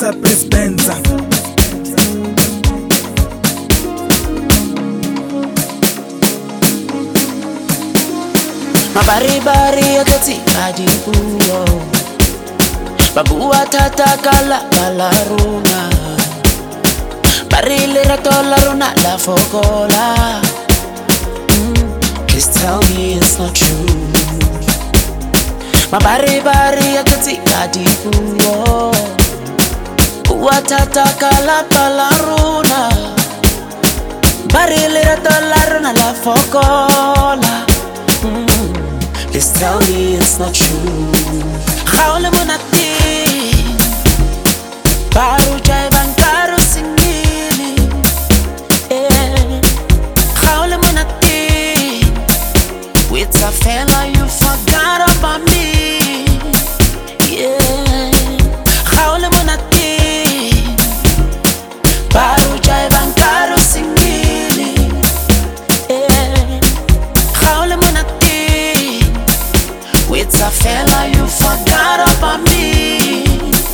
Benza, press Benza. Mabaribari akati adibuo Babua tata kala balaruna Barile ratolaruna la fogola Please tell me it's not true Mabaribari akati adibuo Babua tata kala balaruna Barile ratolaruna la fogola Please tell me it's not true. Khawle monati Baru jai bankaru singili Khawle monati With a fella you forgot about me Khawle monati Baru jai bankaru singili Khawle monati It's a fella you forgot about me.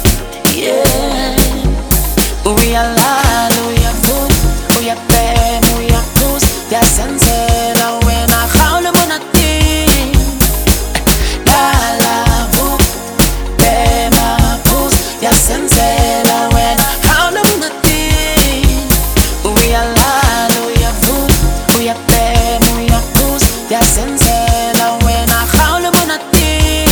We are loud, we are food, we are bam, we are boost. Ya sensela when I call them on a team. La la boo, bam a boost. Ya sensela when I call them on a team. We are loud, we are food, we are bam, we are boost. Ya sensela when I call them on a team.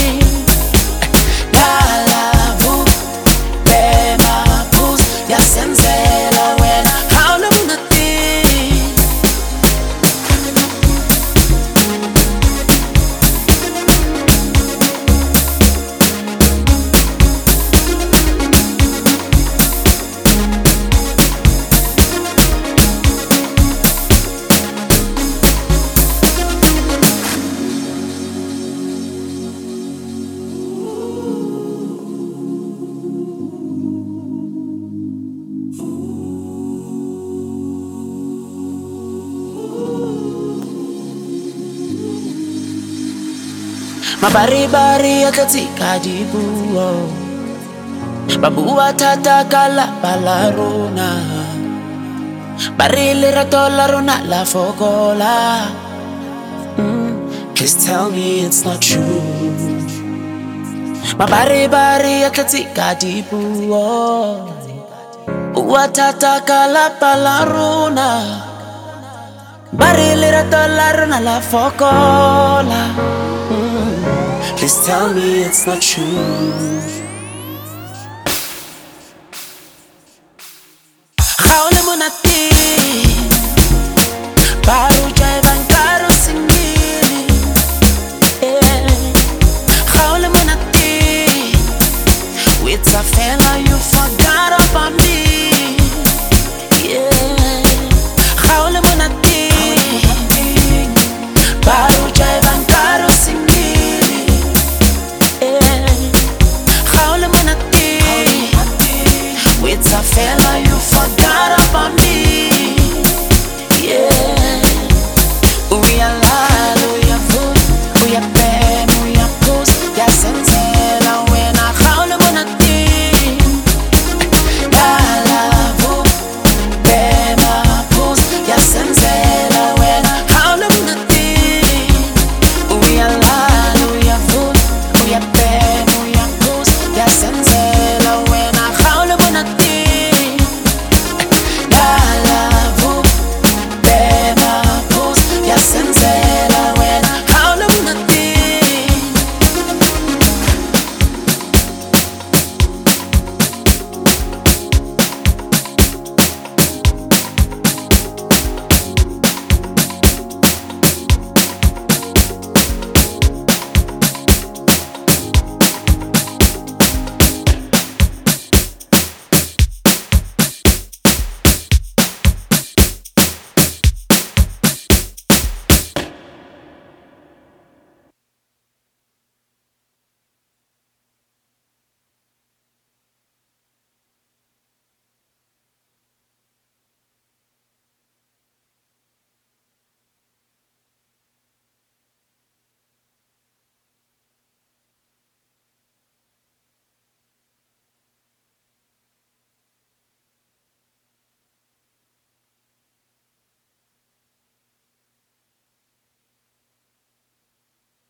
Senzela when how long nothing Mabaribari akatika dibuo Babua tata kala balaruna Barile ratolaruna la fogola Please tell me it's not true Mabaribari akatika dibuo Babua tata kala balaruna Barile ratolaruna la fogola Please tell me it's not true. Khawle monati Baru jai bankaru singili Khawle monati With a fella you forgot about me Khawle monati Baru jai bankaru singili It's a fella you forgot about me. We are